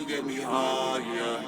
get me high, yeah.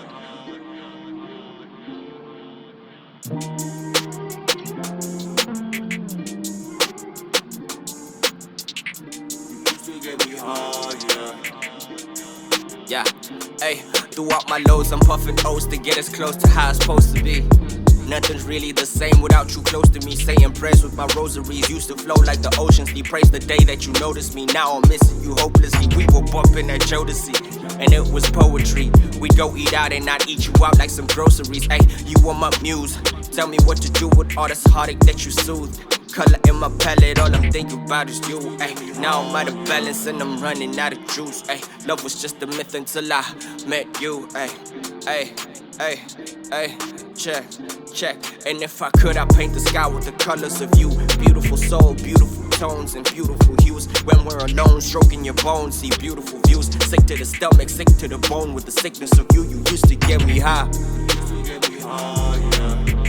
Used to get me high, yeah. Yeah, hey, throughout my lows, I'm puffing O's to get as close to how it's supposed to be. Nothing's really the same without you close to me. Saying prayers with my rosaries used to flow like the oceans. Be praised the day that you noticed me. Now I'm missing you hopelessly. We were bumping at Jodeci, and it was poetry. We'd go eat out and I'd eat you out like some groceries. Hey, you were my muse. Tell me what to do with all this heartache that you soothe. Color in my palette, all I'm thinking about is you. Ay, now I'm out of balance and I'm running out of juice. Ay, love was just a myth until I met you. Ay, ay, ay, ay, check, check. And if I could, I'd paint the sky with the colors of you. Beautiful soul, beautiful tones and beautiful hues. When we're alone, stroking your bones, see beautiful views. Sick to the stomach, sick to the bone with the sickness of you. You used to get me high. Used to get me high, yeah.